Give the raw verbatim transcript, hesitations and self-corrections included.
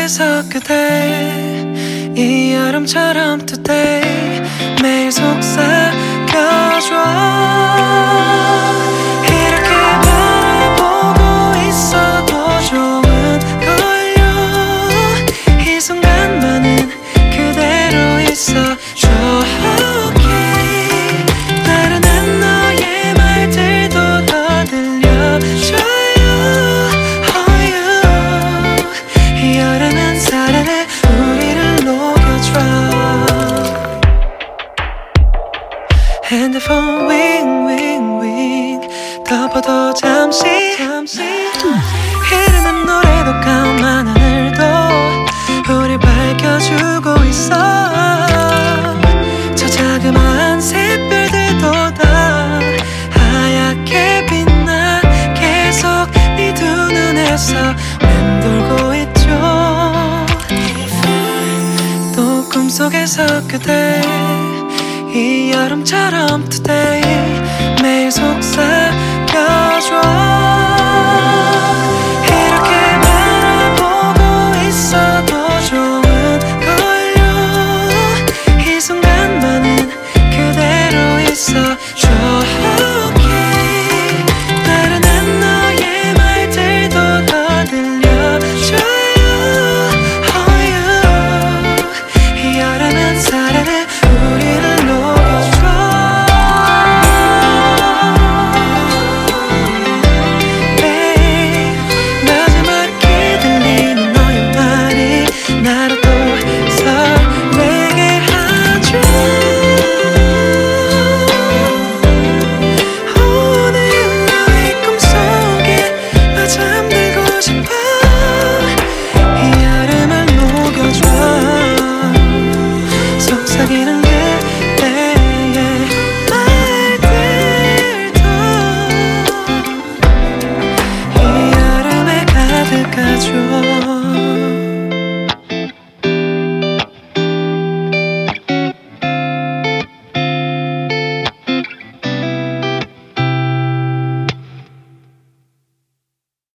꿈속에서 그대 이 여름처럼 today 매일 속삭여줘 이렇게 바라보고 있어도 좋은걸요 이 순간만은 그대로 있어줘 okay 나른한 너의 말들도 더 들려줘요 oh you 이 여름은 사랑을 우리를 녹여줘 핸드폰 윙윙윙 덮어도 잠시 잠시 흐르는 노래도 까만 하늘도 우리 밝혀주고 있어 저 자그마한 샛별들도 다 하얗게 빛나 계속 네 두 눈에서 맴돌고 있죠 또 꿈속에서 그대 이 여름처럼 today